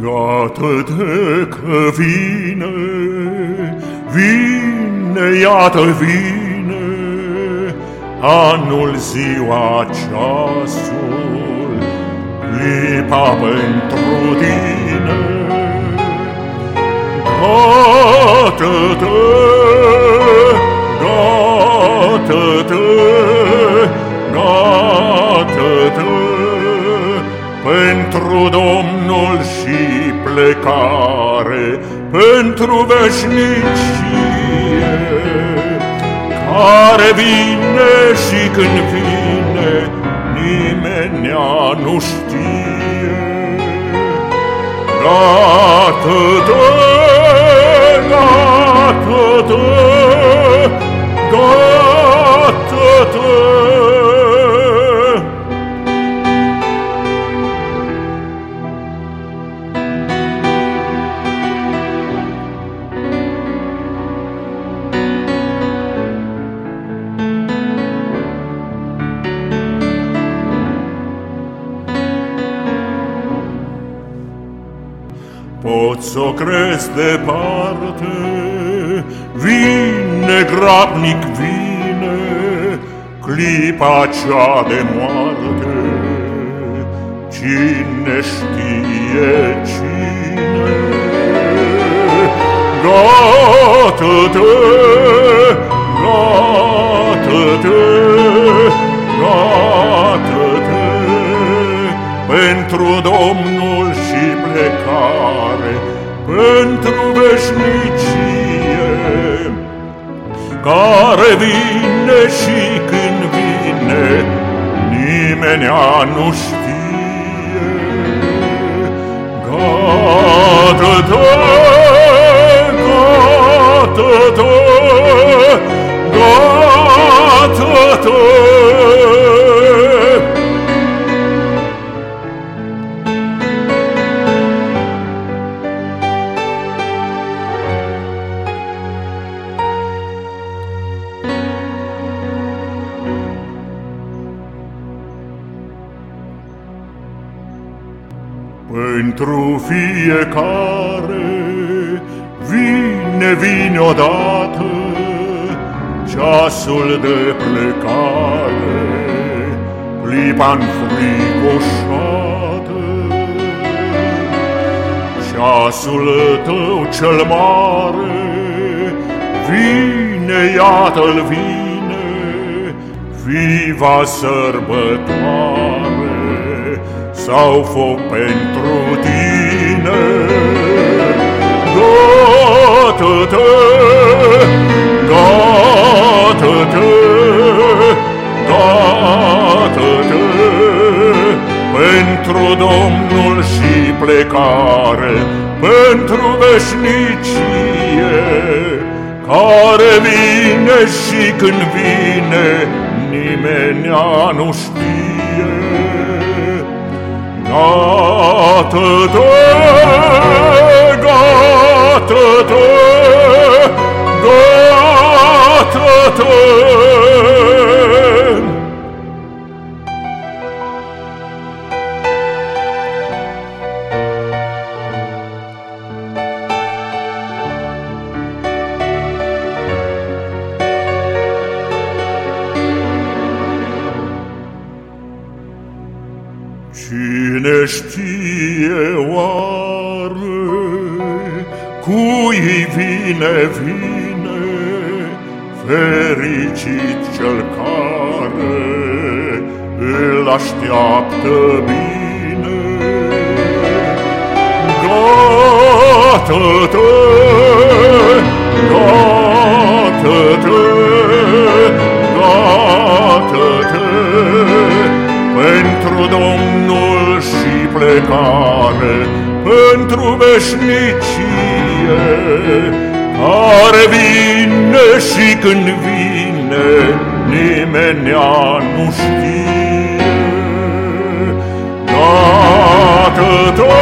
Gata-te că vine, vine, iată vine, anul, ziua, ceasul, clipa pentru tine. Gata-te, gata-te, gata-te, pentru Domnul și plecare, pentru veșnicie, care vine și când vine, nimenea nu știe. Gata-te, gata-te, gata-te. Poți să o crezi departe, vine grabnic, vine clipa cea de moarte. Cine știe cine? Gata-te, gata-te, gata-te, pentru Domnul și plecare, pentru veșnicie, care vine și când vine, nimenea nu știe. Gata-te, gata-te, gata-te. Pentru fiecare vine odată ceasul de plecare, clipa înfricoșată. Ceasul tău cel mare vine, iată-l vine, viva sărbătoare sau foc pentru tine. Gata-te, gata-te, gata-te, pentru Domnul și plecare, pentru veșnicie, care vine și când vine, nimenea nu știe. Gata-te, gata-te, gata-te. Cine știe oare cui vine, vine, fericit cel care îl așteaptă bine. Gata-te, gata-te, gata-te, pentru Domnul și plecare, pentru veșnicie, care vine și când vine, nimenea nu știe. Gata-te,